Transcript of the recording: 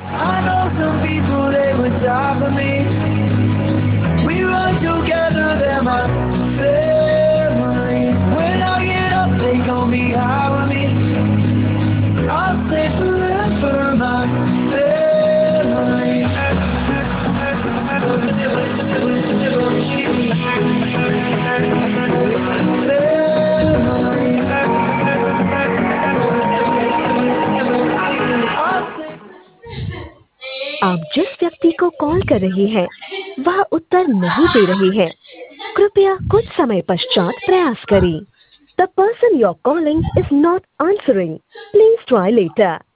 I know some people, they would die for me. We run together, they're my family. When I get up, they gon' be high with me. I'll stay forever, my family. आप जिस व्यक्ति को call कर रही हैं, वह उत्तर नहीं दे रही है। कृपया कुछ समय पश्चात प्रयास करें। The person you're calling is not answering. Please try later.